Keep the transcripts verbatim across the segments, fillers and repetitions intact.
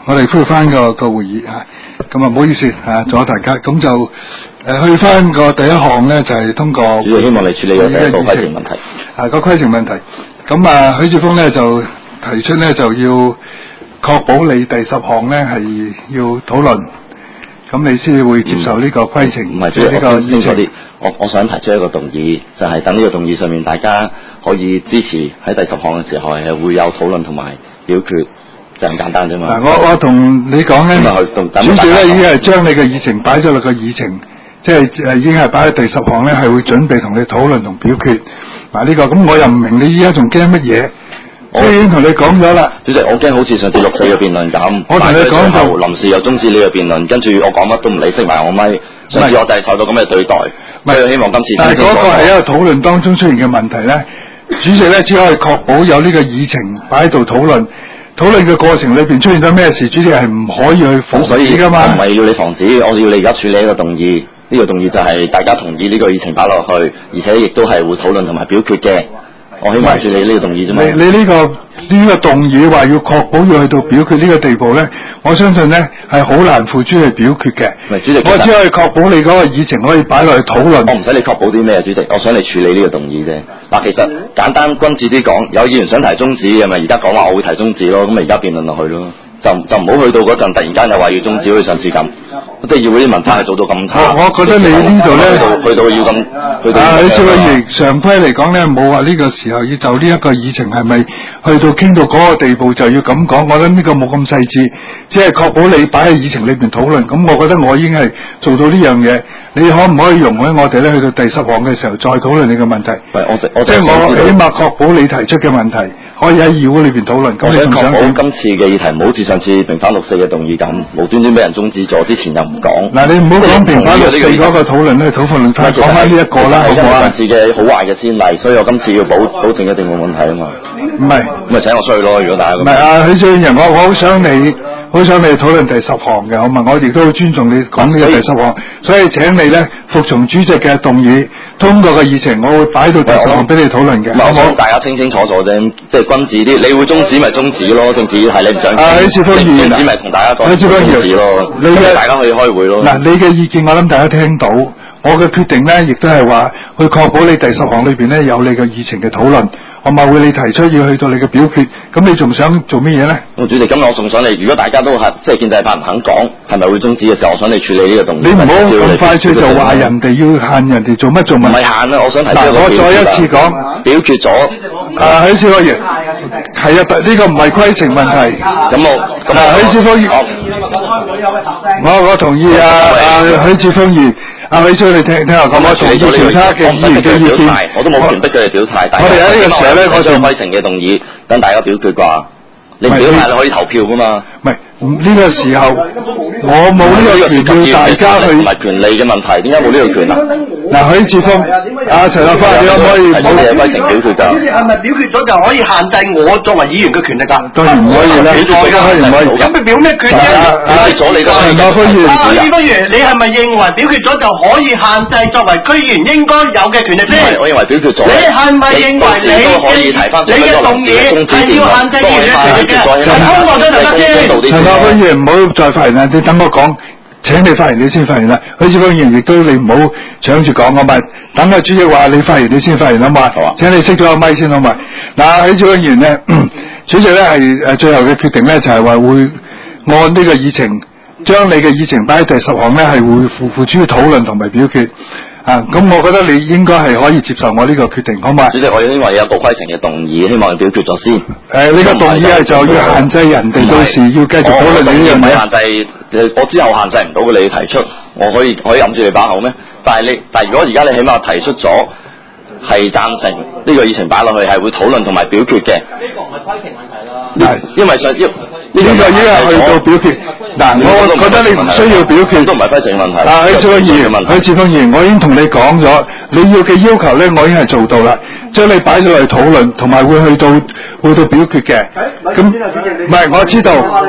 我哋恢復翻個個會議啊，咁啊唔好意思啊，阻大家，咁就誒、呃、去翻個第一項咧，就係、是、通過主要希望你處理個第一個規程問題， 啊個規程問題，咁啊許智峰咧就提出咧就要確保你第十項咧係要討論，咁你先會接受呢個規程， 唔係即係呢個議程。 我我想提出一個動議，就係、是、等呢個動議上面大家可以支持喺第十項嘅時候係會有討論同埋表決，就咁簡單啫嘛。 嗱，我我同你講咧，主席咧已經係將你嘅議程擺咗落個議程，即係誒已經係擺喺第十項咧，係會準備同你討論同表決。嗱、這、呢個咁我又唔明你依家仲驚乜嘢？我已經同你講咗啦。 主席，我驚好似上次六四嘅辯論咁， 我同你講就臨時又中止你嘅辯論，跟住我講乜都唔理，熄埋我咪。上次我就係受到咁嘅對待，所以希望今次。 但係嗰個係一個討論當中出現嘅問題咧，主席咧只可以確保有呢個議程擺喺度討論，討論嘅過程裏邊出現咗咩事，主席係唔可以去防止噶嘛。 我唔係要你防止，我要你而家處理一個動議，呢、這個動議就係大家同意呢個議程擺落去，而且亦都係會討論同埋表決嘅。我希望處理呢個動議啫嘛。 你你呢、這個呢、這個動議話要確保要去到表決呢個地步咧，我相信咧係好難付諸去表決嘅。 主席， 我只可以確保你嗰個議程可以擺落去討論。 我唔使你確保啲咩，主席，我想你處理呢個動議啫。嗱，其實簡單君子啲講，有議員想提中止，係咪而家講話我會提中止咯？咁咪而家辯論落去咯。就就唔好去到嗰陣，突然間又話要中止，好似上次咁。即係議會啲文化係做到咁差。 我我覺得你呢度咧， 去到要咁，去到。 啊，許智峰議員，常規嚟講咧，冇話呢個時候要就呢一個議程係咪去到傾到嗰個地步就要咁講。我覺得呢個冇咁細緻，只係確保你擺喺議程裏邊討論。咁我覺得我已經係做到呢樣嘢。你可唔可以容許我哋咧去到第十項嘅時候再討論你嘅問題？ 我我即係我起碼確保你提出嘅問題可以喺議會裏邊討論。 我想確保今次嘅議題唔好似上次平反六四嘅動議咁，無端端俾人中止咗，之前又唔講。 嗱，你唔好講平反六四嗰個討論咧，討論翻講翻呢一個啦，好唔好啊？ 上次嘅好壞嘅先例，所以我今次要保保證一定冇問題啊嘛。 唔係， 咁咪請我出去咯。如果大家唔係啊，許智峰議員，我我好想你，好想你討論第十項嘅，好嘛？我亦都好尊重你講呢個第十項，所以請你咧服從主席嘅動議，通過個議程，我會擺到第十項俾你討論嘅。 我想大家清清楚楚啫，即係君子啲。你會中止咪中止咯，政治係你唔想。 啊，許智峰議員， 中止咪同大家講。 許智峰議員， 中止咯，你嘅大家可以開會咯。 嗱，你嘅意見我諗大家聽到，我嘅決定咧，亦都係話去確保你第十項裏邊咧有你嘅議程嘅討論。我咪會你提出要去到你嘅表決，咁你仲想做乜嘢咧？ 主席，今日我送上嚟，如果大家都係即係建制派唔肯講，係咪會中止嘅時候，我想你處理呢個動議。 你唔好咁快脆就話人哋要限人哋做乜做乜。 唔係限啦，我想提出一個嗱，我再一次講， 表決咗。 啊，許智峰議員，係啊，呢個唔係規程問題。 咁我咁啊，許智峰議員，我我同意啊，啊許智峰議員。阿偉叔，你聽聽我講，我同意其他嘅議員嘅意見， 我都冇權逼佢哋表態。 我哋喺呢個時候咧，我就規程嘅動議，等大家表決啩。你表態你可以投票噶嘛？ 唔係呢個時候，我冇呢個權要大家去。 唔係權利嘅問題，點解冇呢個權啊？ 嗱，許智峰，阿陳立法，你可唔可以冇嘢規程表決㗎？ 主席係咪表決咗就可以限制我作為議員嘅權力㗎？ 當然唔可以啦， 可以唔可以？咁你表咩決啫？ 表決咗你都係。 陳立法議員， 啊，許智峰議員，你係咪認為表決咗就可以限制作為區議員應該有嘅權力先？ 我認為表決咗。 你係咪認為你嘅你嘅動議係要限制議員嘅權力嘅？係通過咗就得先。 陳立法議員唔好再發言啦，你等我講。請你發言你先發言啦，許智峰議員亦都你唔好搶住講，我咪等個主席話你發言你先發言好嘛？好啊，請你熄咗個咪先好嘛？嗱，許智峰議員咧，主席咧係誒最後嘅決定咧就係、是、話會按呢個議程，將你嘅議程擺喺第十項咧係會付付諸討論同埋表決。啊，咁我覺得你應該係可以接受我呢個決定，好嘛？ 主席，我因為有一個規程嘅動議，希望你表決咗先。誒、 呃，呢、這個動議係就要限制人哋到時要繼續討論呢樣嘢。 限制，我之後限制唔到嘅，你提出，我可以可以揞住你把口咩？但係你，但係如果而家你起碼提出咗係贊成呢個議程擺落去，係會討論同埋表決嘅。呢個唔係規程問題啦。係，因為上要。呢個已經係去到表決，嗱，我覺得你唔需要表決，都唔係規程問題。啊，許智峰議員，許智峰議員，我已經同你講咗，你要嘅要求咧，我已經係做到啦，將你擺咗落去討論，同埋會去到會到表決嘅。咁唔係，我知道，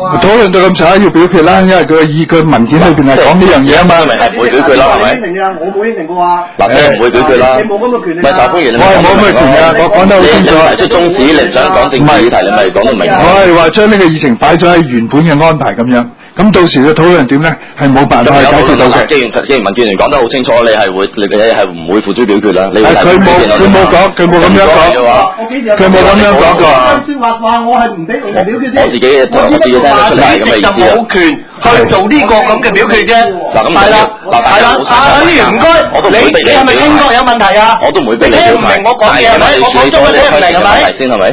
討論到咁上下要表決啦，因為佢議佢文件裏邊係講呢樣嘢啊嘛。 咪係唔會表決啦，係咪？ 應承㗎，我冇應承過啊。 嗱，你唔會表決啦。 你冇咁嘅權利。 唔係大官員， 我係冇咁嘅權利啊！我講得好清楚。 你提出中止，你唔想講政治議題，你咪講得明。 我係話將呢個議程擺咗喺原本嘅安排咁樣。咁到時嘅討論點咧，係冇辦法去解決到嘅。 既然既然民建聯講得好清楚，你係會你你係唔會付諸表決啦。你佢冇佢冇講，佢冇咁樣講。佢冇咁樣講過。 説話話我係唔俾你表決啫。 我自己我自己聽得出嚟咁嘅意思啊。 冇權去做呢個咁嘅表決啫。 嗱咁係啦，係啦，阿議員唔該，你你係咪聽覺有問題啊？ 我都唔會俾你表態。 我講嘢係咪？我講咗你聽唔明係咪？ 先係咪？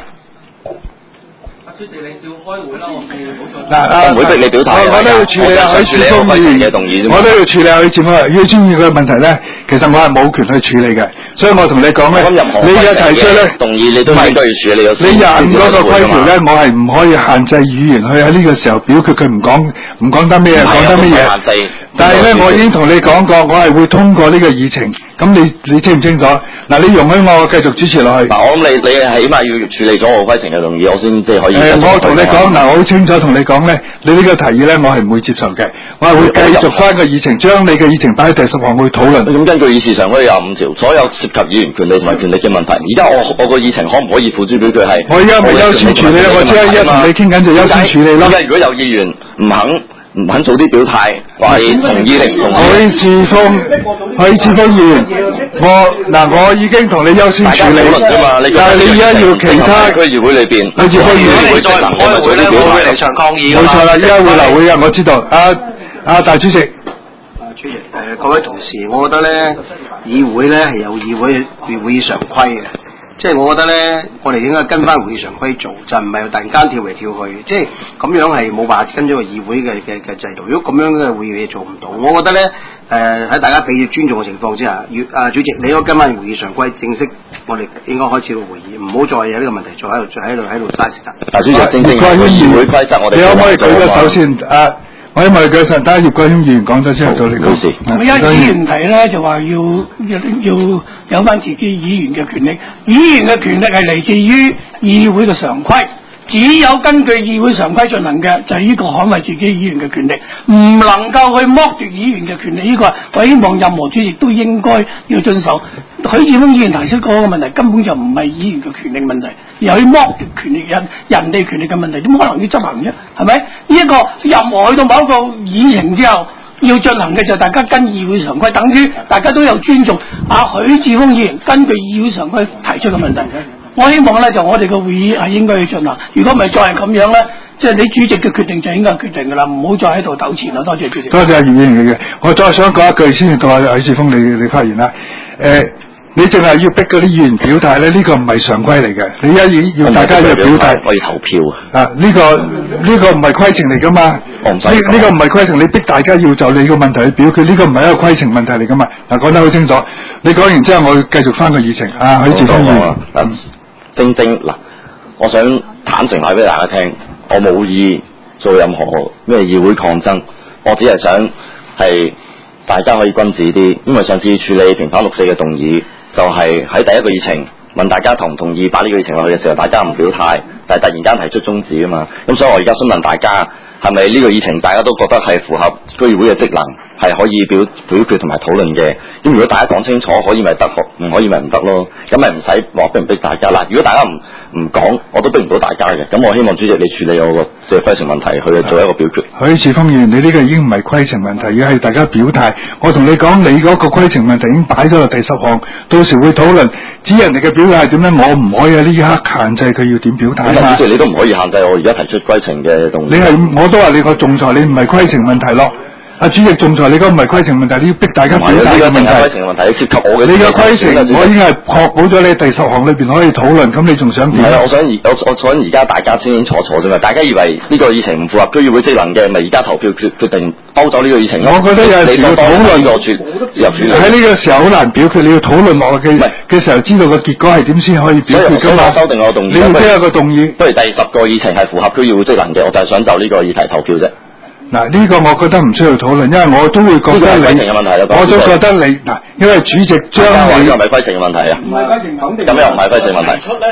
主席，你照開會啦，我冇冇錯。 嗱， 唔會逼你表態。 我我都要處理啊，許智峰議員嘅動議， 我都要處理啊，許智峰要專業嘅問題咧，其實我係冇權去處理嘅，所以我同你講咧，你而家提出咧動議，你都應該要處理。 你廿五嗰個規條咧，我係唔可以限制議員去喺呢個時候表決，佢唔講唔講得咩，講得乜嘢。但係咧，我已經同你講過，我係會通過呢個議程。咁你你清唔清楚？嗱，你容許我繼續主持落去。 嗱，我諗你你起碼要處理咗我規程嘅動議，我先即係可以。 誒，我同你講嗱，我好清楚同你講咧，你呢個提議咧，我係唔會接受嘅，我係會繼續翻個議程，將你嘅議程擺喺第十項去討論。 咁根據議事常規廿五條，所有涉及議員權利同埋權力嘅問題，而家我我個議程可唔可以付諸表決係？ 我而家咪優先處理，我即係而家同你傾緊就優先處理咯。 而家如果有議員唔肯。唔肯早啲表態，話同意定唔同意？ 許智峰，許智峰議員，我嗱我已經同你優先處理，但係你而家要其他區議會裏邊， 許智峰議員會再唔開會咧，我會離場抗議。 冇錯啦，而家會留會啊，我知道。阿阿大主席， 啊主席，誒各位同事，我覺得咧，議會咧係有議會嘅會議常規嘅。即係我覺得咧，我哋應該跟翻會議常規做，就唔係突然間跳嚟跳去。即係咁樣係冇辦法跟咗個議會嘅嘅嘅制度。如果咁樣嘅會議做唔到，我覺得咧誒喺大家俾尊重嘅情況之下，越啊主席你應該跟翻會議常規，正式我哋應該開始個會議，唔好再有呢個問題再喺度再喺度喺度嘥時間。 大主席，正正個議會規則，我哋你可唔可以舉個手先？啊，我因為舉手，等下葉國謙議員講咗之後到你講。 咁而家議員提咧就話要要要有翻自己議員嘅權力，議員嘅權力係嚟自於議會嘅常規，只有根據議會常規進行嘅就係、是、呢個捍衞自己議員嘅權力，唔能夠去剝奪議員嘅權力。呢、這個我希望任何主席都應該要遵守。許智峰議員提出嗰個問題根本就唔係議員嘅權力問題，而係去剝奪權力人人哋權力嘅問題，點可能要執行啫？係咪？呢、這、一個任何去到某一個議程之後要進行嘅就係大家跟議會常規，等於大家都有尊重。啊，許智峰議員根據議會常規提出嘅問題，我希望咧就我哋嘅會議係應該去進行。如果唔係再係咁樣咧，即係你主席嘅決定就應該決定㗎啦，唔好再喺度糾纏啦。多謝主席。多謝葉議員嘅， 我再想講一句先，同阿許智峰你你發言啦。誒、呃。你淨係要逼嗰啲議員表態咧，呢、這個唔係常規嚟嘅。你而家要要大家要表態， 可以投票啊！ 啊，呢、這個呢、這個唔係規程嚟噶嘛？呢呢、這個唔係規程，你逼大家要就你個問題去表決，呢、這個唔係一個規程問題嚟噶嘛？嗱、啊，講得好清楚。你講完之後，我繼續翻個議程。啊，許智峰議員， 嗱，正正嗱，我想坦誠話俾大家聽，我冇意做任何咩議會抗爭，我只係想係大家可以君子啲，因為上次處理平反六四嘅動議。就係喺第一個議程問大家同唔同意擺呢個議程落去嘅時候，大家唔表態，但係突然間提出中止啊嘛，咁所以我而家詢問大家係咪呢個議程大家都覺得係符合區議會嘅職能，係可以表表決同埋討論嘅。咁如果大家講清楚可以咪得，唔可以咪唔得咯。咁咪唔使話逼唔逼大家啦。如果大家唔唔講，我都逼唔到大家嘅。咁我希望主席你處理我個即係規程問題去做一個表決。 許智峰議員，你呢個已經唔係規程問題，而係大家表態。我同你講，你嗰個規程問題已經擺咗落第十項，到時會討論。至於人哋嘅表態係點咧，我唔可以喺呢一刻限制佢要點表態嘛。 主席你都唔可以限制我而家提出規程嘅動議。 你係我都話你個仲裁，你唔係規程問題咯。阿主席仲裁，你嗰唔係規程問題，你要逼大家表態嘅問題。 規程問題，涉及我嘅。 你嘅規程，我已經係確保咗你第十項裏邊可以討論，咁你仲想點？ 係啊，我想而我我想而家大家清清楚楚啫嘛。大家以為呢個議程唔符合區議會職能嘅，咪而家投票決決定包走呢個議程咯。 我覺得有陣時要討論個決入處理。 喺呢個時候好難表決，你要討論落去嘅嘅時候，知道個結果係點先可以表決㗎嘛？ 修訂我動議。 你要聽下個動議。 不如第十個議程係符合區議會職能嘅，我就係想就呢個議題投票啫。 嗱，呢個我覺得唔需要討論，因為我都會覺得你，我都覺得你嗱，因為主席將你， 呢個係咪規程嘅問題啊？ 唔係規程肯定。 咁又唔係規程問題。 出咧，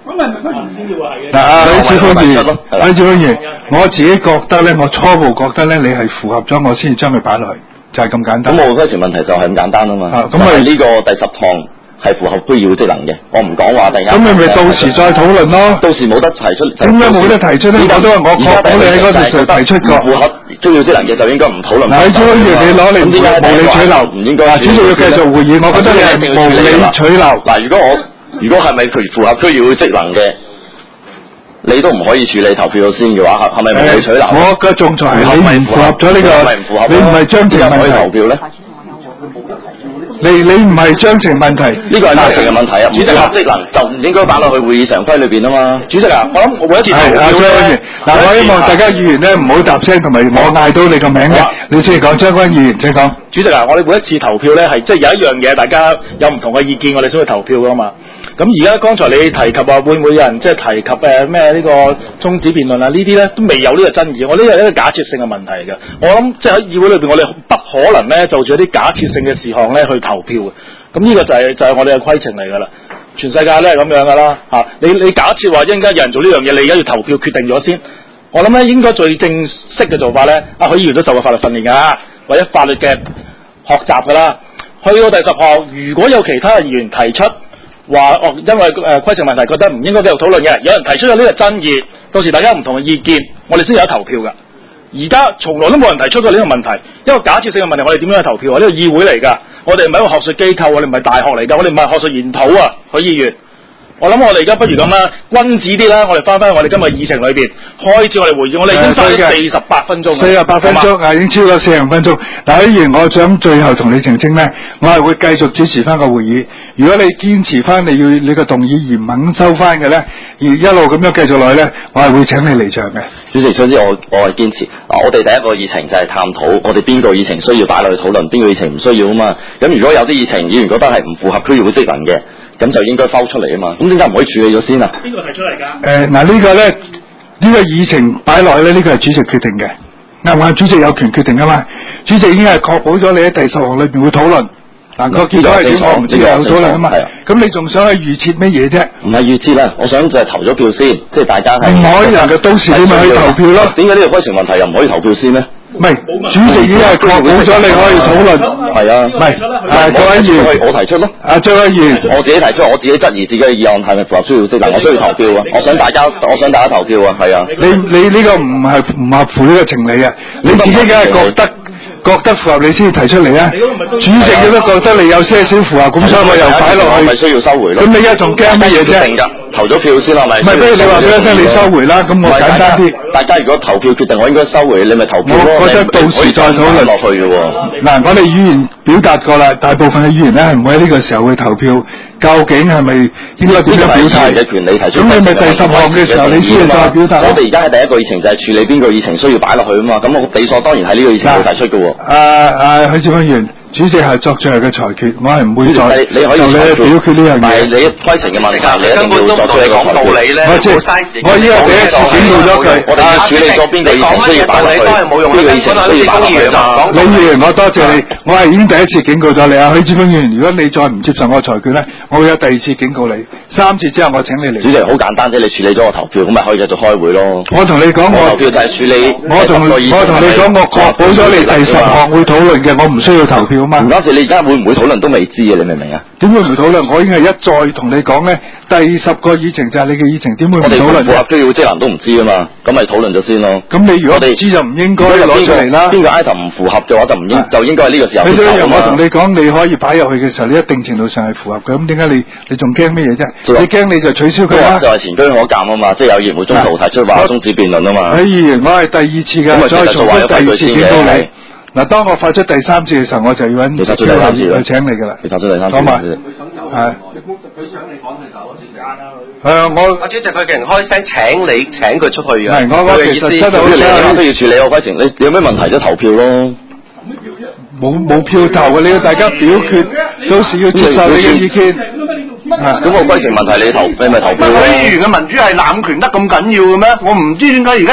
咁係咪不斷先至話係嘅？ 嗱，阿許智峰議員，許智峰議員，我自己覺得咧，我初步覺得咧，你係符合咗，我先至將佢擺落去，就係咁簡單。 咁我規程問題就係咁簡單啊嘛。咁係呢個第十項係符合區議會職能嘅，我唔講話突然間。 咁你咪到時再討論咯。 到時冇得提出。 點解冇得提出咧？我都話我確保你喺嗰度上提出過。 符合區議會職能嘅就應該唔討論。 嗱，許智峰議員，你攞嚟無理取鬧，唔應該。主席要繼續會議，我覺得你係無理取鬧。 嗱，如果我如果係咪佢符合區議會職能嘅？你都唔可以處理投票先嘅話，係咪無理取鬧？ 我嘅仲裁係你唔符合咗呢個，你唔係章程問題。投票咧？你你唔係章程問題， 呢個係章程嘅問題啊！主席職能就唔應該擺落去會議常規裏邊啊嘛。主席啊，我諗我每一次投票咧， 嗱，我希望大家議員咧唔好答聲，同埋我嗌到你個名嘅，你先講。張軍議員請講。 主席啊，我哋每一次投票咧係即係有一樣嘢，大家有唔同嘅意見，我哋先去投票噶嘛。咁而家剛才你提及話會唔會有人即係提及誒咩呢個終止辯論啊？呢啲咧都未有呢個爭議，我呢個係一個假設性嘅問題嚟嘅。我諗即係喺議會裏邊，我哋不可能咧就住一啲假設性嘅事項咧去投票嘅。咁呢個就係、是、就係、是、我哋嘅規程嚟㗎啦。全世界咧係咁樣㗎啦嚇。你你假設話一陣間有人做呢樣嘢，你而家要投票決定咗先。我諗咧應該最正式嘅做法咧，啊許議員都受過法律訓練㗎，或者法律嘅學習㗎啦。去到第十項，如果有其他議員提出話哦，因為誒、呃、規程問題覺得唔應該繼續討論嘅，有人提出咗呢個爭議，到時大家唔同嘅意見，我哋先有得投票㗎。而家從來都冇人提出過呢個問題，一個假設性嘅問題，我哋點樣去投票啊？呢個議會嚟㗎，我哋唔係一個學術機構，我哋唔係大學嚟㗎，我哋唔係學術研討啊，許議員。我諗我哋而家不如咁啦，君子啲啦，我哋翻返我哋今日議程裏邊開始我哋會議，我哋已經花咗四十八分鐘。 四十八分鐘啊，已經超過四十分鐘。嗱，許議員，我想最後同你澄清咧，我係會繼續主持翻個會議。如果你堅持翻你要你個動議而唔肯收翻嘅咧，而一路咁樣繼續落去咧，我係會請你離場嘅。 主席，總之我我係堅持。嗱，我哋第一個議程就係探討我哋邊個議程需要擺落去討論，邊個議程唔需要啊嘛。咁如果有啲議程議員覺得係唔符合區議會職能嘅，咁就應該拋出嚟啊嘛，咁點解唔可以處理咗先啊？ 邊個提出嚟㗎？誒、 呃，嗱、這個、呢個咧，呢、這個議程擺落去咧，呢、這個係主席決定嘅，啱唔啱？主席有權決定㗎嘛，主席已經係確保咗你喺第十項裏邊會討論。嗱，個結果係點我唔知有討論啊嘛。咁你仲想去預設乜嘢啫？ 唔係預設啦，我想就係投咗票先，即係大家係。唔可以嘅，到時你咪去投票咯。 點解呢個規程問題又唔可以投票先呢？ 唔係，主席已經係確保咗你可以討論。係啊，唔係，誒，各位議員， 我提出咯。 啊，張委員， 我自己提出，我自己質疑自己嘅議案係咪符合需要職能，我需要投票啊！我想大家，我想大家投票啊，係啊。 你你呢個唔係唔合乎呢個情理啊！你自己梗係覺得。覺得符合你先提出嚟啊！主席亦都覺得你有些少符合，咁所以我又擺落去。 咪需要收回咯？ 咁你而家仲驚乜嘢啫？ 投咗票先係咪？ 唔係，不如你話俾我聽，你收回啦。咁我簡單啲。 大家如果投票決定我應該收回，你咪投票咯。 我覺得到時再討論落去嘅喎。 嗱，我哋議員表達過啦，大部分嘅議員咧係唔會喺呢個時候去投票。究竟係咪應該點樣表態？ 嘅權利提出。 咁你咪第十項嘅時候，你先再表達。 我哋而家喺第一個議程就係處理邊個議程需要擺落去啊嘛。咁我理所當然喺呢個議程度提出嘅喎。 啊啊，許智峰議員。主席係作最後嘅裁決，我係唔會再你你可以就你表決呢樣嘢。 但係你規程嘅問題，你根本都唔同你講道理咧，冇嘥時間。 我依家第一次警告咗佢， 我哋要處理咗邊個議程需要擺落去，邊個議程需要擺落去啊嘛。 李議員，我多謝你，我係已經第一次警告咗你啊，許智峰議員，如果你再唔接受我裁決咧，我會有第二次警告你，三次之後我請你嚟。 主席好簡單啫，你處理咗個投票，咁咪可以繼續開會咯。 我同你講，我投票就係處理。 我同我同你講，我確保咗你第十項會討論嘅，我唔需要投票啊嘛。 唔關事，你而家。會唔會討論都未知啊？你明唔明啊？ 點會唔討論？我已經係一再同你講咧，第十個議程就係你嘅議程，點會唔討論？ 我哋符合區議會職能都唔知啊嘛，咁咪討論咗先咯。 咁你如果唔知就唔應該攞出嚟啦。 邊個 item 唔符合嘅話就唔應就應該喺呢個時候。 你所以我同你講，你可以擺入去嘅時候，你一定程度上係符合嘅。咁點解你你仲驚咩嘢啫？你驚你就取消佢啦。 就係前車可鑑啊嘛，即係有議員會中途提出話終止辯論啊嘛。 許議員，我係第二次嘅，再重複第二次警告你。嗱，當我發出第三次嘅時候，我就要揾發出第三次去請你噶啦。 你發出第三次， 講埋係。佢想你講佢走時間啦。 係啊，我阿主席佢竟然開聲請你請佢出去嘅。 係我我其實真係好想你都要處理我規程，你有咩問題啫？投票咯。 冇冇票投嘅，你要大家表決，到時要接受你嘅意見。 咁個規程問題你投，你咪投票咯。 議員嘅民主係濫權得咁緊要嘅咩？我唔知點解而家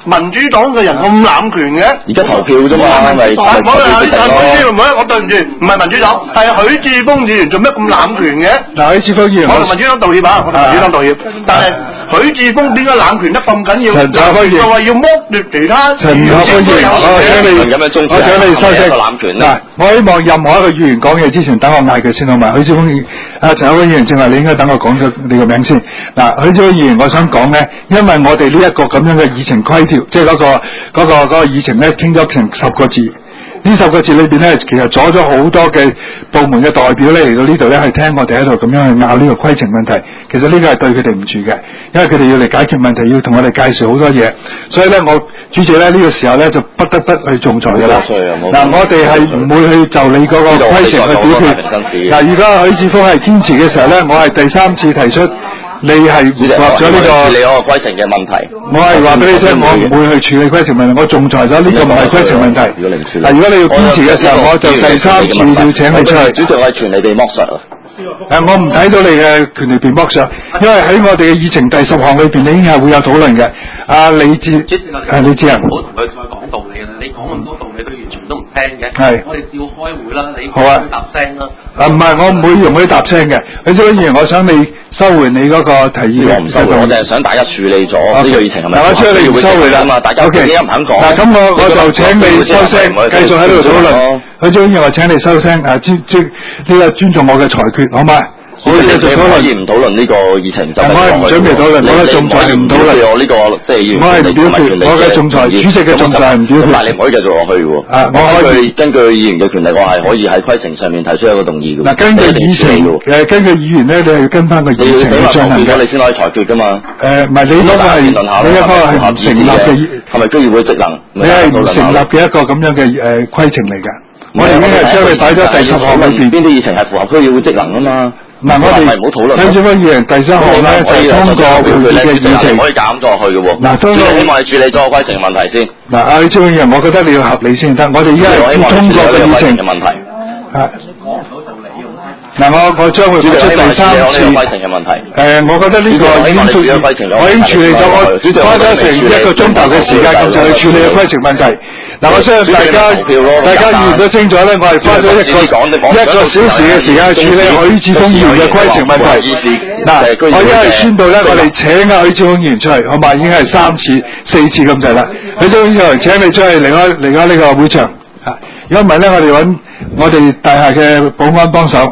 民主黨嘅人咁濫權嘅？ 而家投票啫嘛，係咪？ 唔好啊！係許唔好，我對唔住，唔係民主黨，係許智峰議員做咩咁濫權嘅？ 嗱，許智峰議員， 我同民主黨道歉啊！我同民主黨道歉，但係許智峰點解濫權得咁緊要？ 陳澤輝議員就話要剝奪其他陳澤輝議員，我請你，我請你收聲。嗱，我希望任何一個議員講嘢之前，等我嗌佢先好嘛？許智峰議員，啊陳澤輝議員正話，你應該等我講咗你個名先。嗱，許智峰議員，我想講咧，因為我哋呢一個咁樣嘅議程規條，即係嗰個嗰個嗰個議程咧，傾咗成十個字。呢十個字裏邊咧，其實阻咗好多嘅部門嘅代表咧嚟到呢度咧，係聽我哋喺度咁樣去拗呢個規程問題。其實呢個係對佢哋唔住嘅，因為佢哋要嚟解決問題，要同我哋介紹好多嘢。所以咧，我主席咧呢、這個時候咧就不得不去仲裁㗎啦。嗱，我哋係唔會去就你嗰個規程去表決。嗱，如果許智峰係堅持嘅時候咧，我係第三次提出。你係符合咗呢個處理嗰個規程嘅問題。 我係話俾你聽，我唔會去處理規程問題，我仲裁咗呢個唔係規程問題。嗱，如果你要堅持嘅時候，我就第三次要請你出去。 主席，我係權利被剝削啊！ 誒，我唔睇到你嘅權利被剝削，因為喺我哋嘅議程第十項裏邊，你已經係會有討論嘅。阿李志，誒李志啊， 唔好同佢再講道理啦！你講咁多道理，佢完全都唔聽嘅。 係， 我哋照開會啦，你好啊， 答聲啦。 啊，唔係，我唔會容許答聲嘅。許智峰議員，我想你收回你嗰個提議。 我唔收回，我淨係想大家處理咗呢個議程係咪？ 嗱，我知道你唔收回啦嘛， 大家點解唔肯講？ 嗱，咁我我就請你收聲，繼續喺度討論。許智峰議員，我請你收聲，啊尊尊呢個尊重我嘅裁決，好嗎？ 我哋繼續討論，可以唔討論呢個議程就係我係唔準備討論，我嘅仲裁係唔討論。 我呢個即係我係唔表決，我嘅仲裁，主席嘅仲裁係唔表決。 但係你唔可以繼續落去喎。啊，我可以根據議員嘅權力，我係可以喺規程上面提出一個動議嘅。嗱， 根據議程誒，根據議員咧，你係要跟翻個議程去進行嘅。 你先可以裁決㗎嘛？誒， 唔係你嗰個係你一個係唔成立嘅， 係咪區議會職能？ 你係唔成立嘅一個咁樣嘅誒規程嚟㗎。我哋已經係將佢擺咗第十項裏邊， 邊啲議程係符合區議會職能㗎嘛？ 嗱，我哋許智峰議員第三項咧就係通過會議嘅議程， 可以減咗落去嘅喎。 嗱，通過希望你處理咗個規程問題先。 嗱，阿許智峰議員，我覺得你要合理先得。我哋依家係通過嘅議程嘅問題。 係。嗱，我我將會提出第三次。誒，我覺得呢個已經處理，我已經處理咗，我花咗成一個鐘頭嘅時間咁就去處理個規程問題。嗱，我相信大家大家議員都清楚咧，我係花咗一個一個小時嘅時間去處理許智峰議員嘅規程問題。嗱，我而家係宣布咧，我哋請阿許智峰議員出嚟，好嘛？已經係三次、四次咁滯啦。許智峰議員，請你出去離開離開呢個會場。啊，如果唔係咧，我哋揾我哋大廈嘅保安幫手。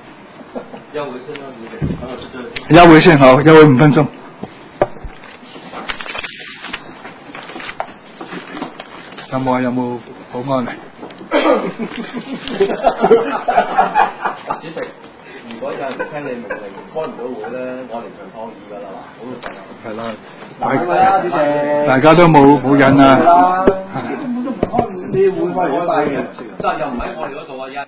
休會先好，休會五分鐘。有冇啊？有冇保安嚟？ 主席，如果有人聽你命令開唔到會咧，我哋就抗議㗎啦，好係啦，大大家都冇冇癮啊！ 根本都唔開會，你會開咗大嘅責任唔喺我哋嗰度啊！